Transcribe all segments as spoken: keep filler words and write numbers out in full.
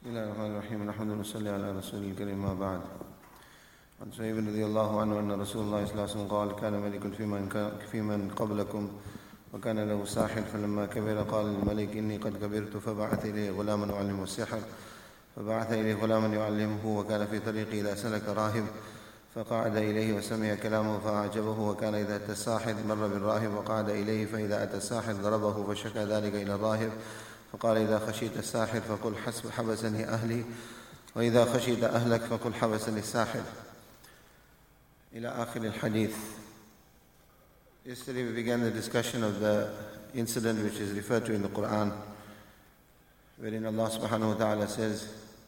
بسم الله الرحمن الرحيم الحمد لله صلى على رسول الكريم ما بعد. عن سعيد رضي الله عنه أن رسول الله صلى الله عليه وسلم قال كان ملك في من في من قبلكم وكان له ساحر فلما كبر قال للملك إني قد كبرت فبعث إليه غلاما يعلمه السحر فبعث إليه غلاما يعلمه وكان في طريقه إذا سلك راهب فقعد إليه وسمع كلامه فأعجبه وكان إذا أتى الساحر مر بالراهب وقعد إليه فإذا أتى الساحر ضربه فشكى ذلك إلى الراهب فقال إذا خشيت الساحر فقل حسب حبسني أهلي وإذا خشيت أهلك فقل حبسني الساحر إلى آخر الحديث. Yesterday we began the discussion of the incident which is referred to in the Quran, wherein Allah subhanahu wa ta'ala says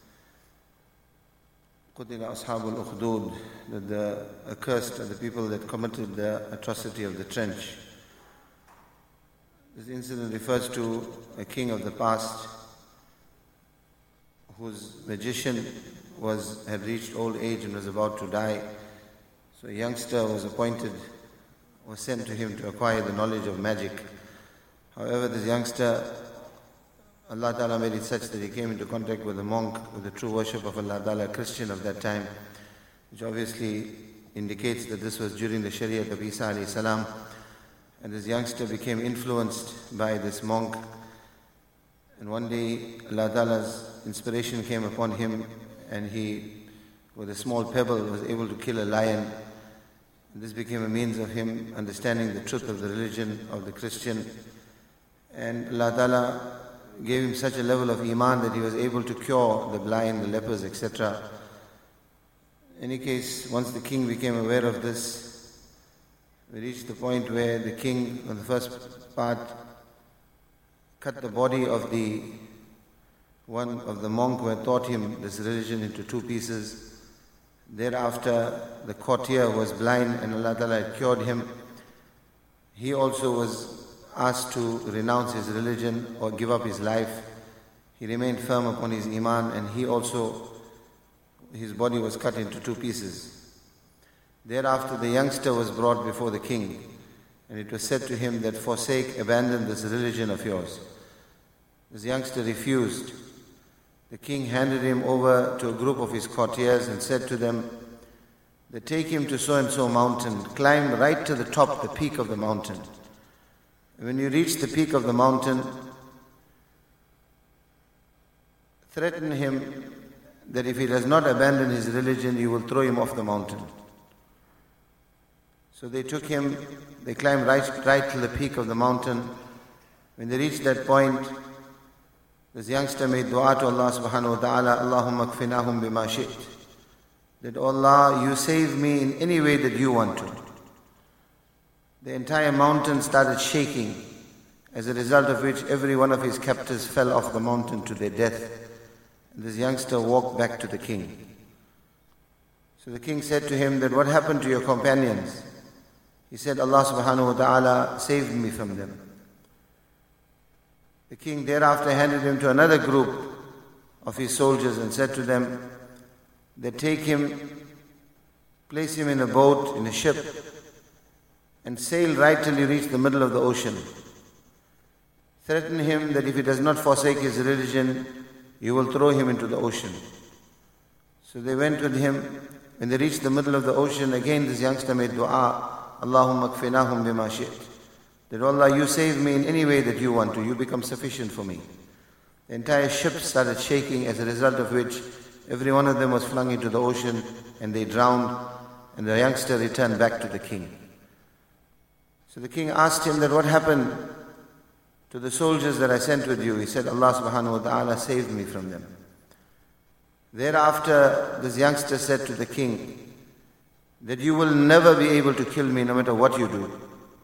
قُتِلَ أَصْحَابُ الْأُخْدُودِ, that the accursed are the people that committed the atrocity of the trench. This incident refers to a king of the past whose magician was had reached old age and was about to die. So a youngster was appointed, was sent to him to acquire the knowledge of magic. However, this youngster, Allah Ta'ala made it such that he came into contact with a monk, with the true worship of Allah Ta'ala, a Christian of that time, which obviously indicates that this was during the Shariat of Isa alayhi salam. And this youngster became influenced by this monk. And one day, Allah Ta'ala's inspiration came upon him, and he, with a small pebble, was able to kill a lion. And this became a means of him understanding the truth of the religion of the Christian. And Allah Ta'ala gave him such a level of iman that he was able to cure the blind, the lepers, et cetera. In any case, once the king became aware of this, we reached the point where the king, on the first part, cut the body of the one of the monk who had taught him this religion into two pieces. Thereafter, the courtier was blind and Allah Ta'ala had cured him. He also was asked to renounce his religion or give up his life. He remained firm upon his iman, and he also, his body was cut into two pieces. Thereafter, the youngster was brought before the king, and it was said to him that forsake, abandon this religion of yours. This youngster refused. The king handed him over to a group of his courtiers and said to them that take him to so and so mountain, climb right to the top, the peak of the mountain. And when you reach the peak of the mountain, threaten him that if he does not abandon his religion, you will throw him off the mountain. So they took him, they climbed right, right to the peak of the mountain. When they reached that point, this youngster made dua to Allah subhanahu wa ta'ala, Allahumma kfinahum bima shi't. That, oh Allah, you save me in any way that you want to. The entire mountain started shaking, as a result of which every one of his captors fell off the mountain to their death. And this youngster walked back to the king. So the king said to him that, what happened to your companions? He said, Allah subhanahu wa ta'ala saved me from them. The king thereafter handed him to another group of his soldiers and said to them, they take him, place him in a boat, in a ship, and sail right till he reach the middle of the ocean. Threaten him that if he does not forsake his religion, you will throw him into the ocean. So they went with him. When they reached the middle of the ocean, again this youngster made dua, Allahumma kfinahum bima shi't. That, oh Allah, you save me in any way that you want to. You become sufficient for me. The entire ship started shaking, as a result of which every one of them was flung into the ocean and they drowned, and the youngster returned back to the king. So the king asked him that, what happened to the soldiers that I sent with you? He said, Allah subhanahu wa ta'ala saved me from them. Thereafter, this youngster said to the king that you will never be able to kill me no matter what you do,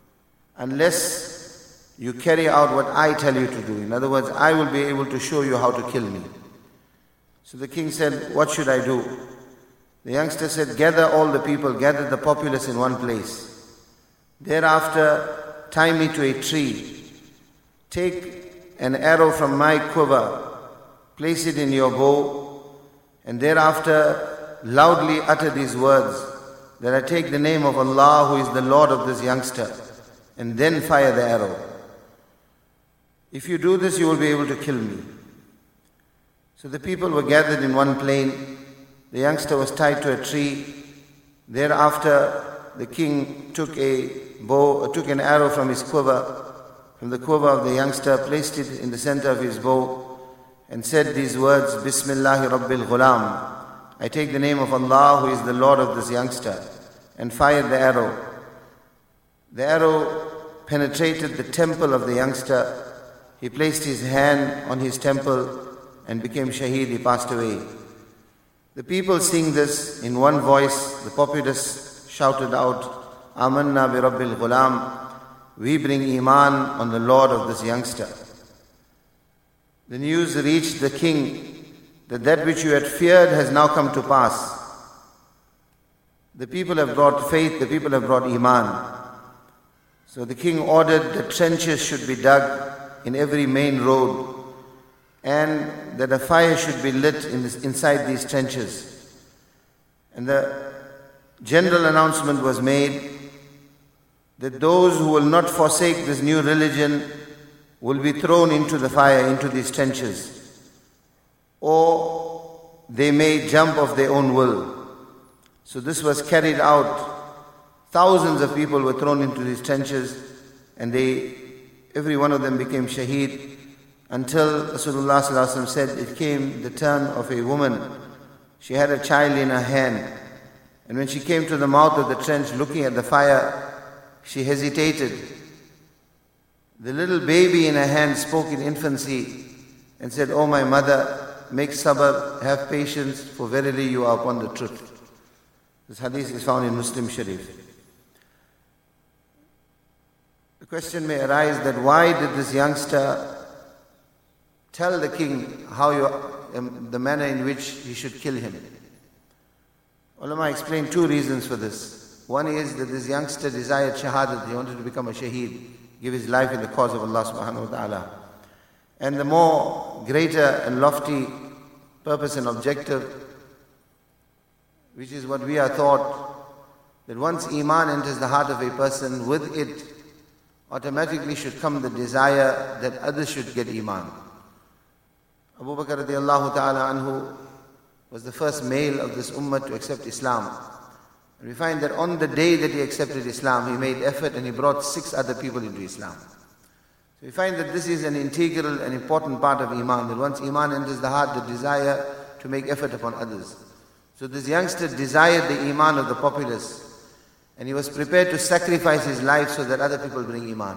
unless you carry out what I tell you to do. In other words, I will be able to show you how to kill me. So the king said, what should I do? The youngster said, gather all the people, gather the populace in one place. Thereafter, tie me to a tree. Take an arrow from my quiver, place it in your bow, and thereafter loudly utter these words, that I take the name of Allah who is the Lord of this youngster, and then fire the arrow. If you do this, you will be able to kill me. So the people were gathered in one plain. The youngster was tied to a tree. Thereafter, the king took a bow, took an arrow from his quiver, from the quiver of the youngster, placed it in the center of his bow, and said these words, Bismillahi Rabbil Ghulam. I take the name of Allah, who is the Lord of this youngster, and fired the arrow. The arrow penetrated the temple of the youngster. He placed his hand on his temple and became shaheed. He passed away. The people seeing this, in one voice, the populace shouted out, Amanna bi Rabbil Ghulam. We bring Iman on the Lord of this youngster. The news reached the king that that which you had feared has now come to pass. The people have brought faith, the people have brought Iman. So the king ordered that trenches should be dug in every main road, and that a fire should be lit in this, inside these trenches. And the general announcement was made that those who will not forsake this new religion will be thrown into the fire, into these trenches, or they may jump of their own will. So this was carried out. Thousands of people were thrown into these trenches, and they, every one of them became shaheed, until Rasulullah sallallahu alaihi wasallam said it came the turn of a woman. She had a child in her hand, and when she came to the mouth of the trench looking at the fire, she hesitated. The little baby in her hand spoke in infancy and said, "Oh my mother, make sabr, have patience, for verily you are upon the truth." This hadith is found in Muslim Sharif. The question may arise that why did this youngster tell the king how you, um, the manner in which he should kill him? Ulama explained two reasons for this. One is that this youngster desired shahadat, he wanted to become a shaheed, give his life in the cause of Allah subhanahu wa ta'ala. And the more greater and lofty purpose and objective, which is what we are taught, that once Iman enters the heart of a person, with it automatically should come the desire that others should get Iman. Abu Bakr radiallahu ta'ala anhu was the first male of this ummah to accept Islam. And we find that on the day that he accepted Islam, he made effort and he brought six other people into Islam. So we find that this is an integral and important part of Iman, that once Iman enters the heart, the desire to make effort upon others. So this youngster desired the Iman of the populace, and he was prepared to sacrifice his life so that other people bring Iman.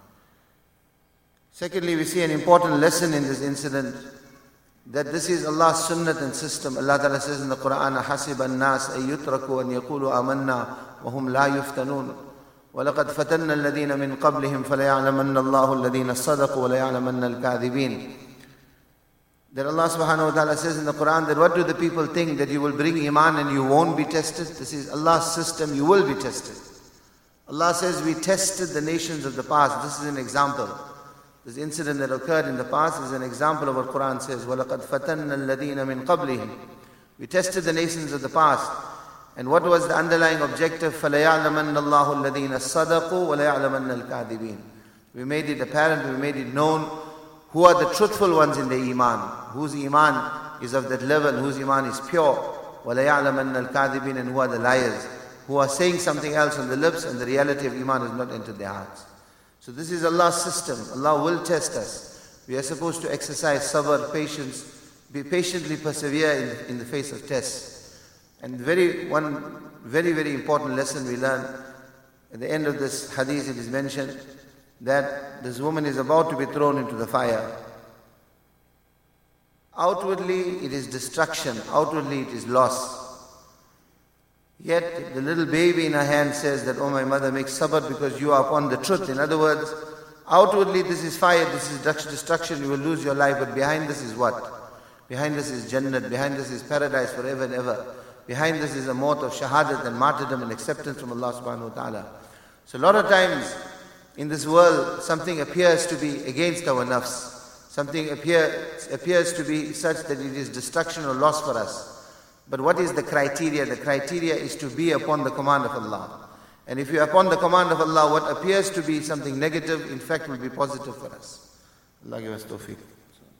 Secondly, we see an important lesson in this incident, that this is Allah's sunnat and system. Allah Ta'ala says in the Quran, حَسِبَ النَّاسَ أَن يُتْرَكُوا أَن يَقُولُوا آمَنَّا وَهُمْ لَا يُفْتَنُونَ وَلَقَدْ فَتَنَّا الَّذِينَ مِنْ قَبْلِهِمْ فَلَيَعْلَمَنَّ اللَّهُ الَّذِينَ صَدَقُوا وَلَيَعْلَمَنَّ الْكَاذِبِينَ. That Allah subhanahu wa ta'ala says in the Quran that what do the people think, that you will bring Iman and you won't be tested? This is Allah's system, you will be tested. Allah says we tested the nations of the past. This is an example. This incident that occurred in the past is an example of what Quran says. وَلَقَدْ فَتَنَّا الَّذِينَ مِنْ قَبْلِهِمْ. We tested the nations of the past. And what was the underlying objective? فَلَيَعْلَمَنَّ اللَّهُ الَّذِينَ صَدَقُوا وَلَيَعْلَمَنَّ الْكَاذِبِينَ. We made it apparent, we made it known who are the truthful ones in their Iman, whose Iman is of that level, whose Iman is pure. وَلَيَعْلَمَنَّ الْكَاذِبِينَ. And who are the liars, who are saying something else on the lips and the reality of Iman has not entered their hearts. So this is Allah's system. Allah will test us. We are supposed to exercise sabr, patience, be patiently persevere in, in the face of tests. And very one very, very important lesson we learn at the end of this hadith, it is mentioned that this woman is about to be thrown into the fire. Outwardly it is destruction, outwardly it is loss. Yet the little baby in her hand says that, "Oh my mother, make sabr because you are upon the truth." In other words, outwardly this is fire, this is destruction, you will lose your life, but behind this is what? Behind this is Jannat, behind this is paradise forever and ever. Behind this is a maut of shahadat and martyrdom and acceptance from Allah subhanahu wa ta'ala. So a lot of times in this world, something appears to be against our nafs. Something appear, appears to be such that it is destruction or loss for us. But what is the criteria? The criteria is to be upon the command of Allah. And if you are upon the command of Allah, what appears to be something negative, in fact will be positive for us. Allah give us tawfiq.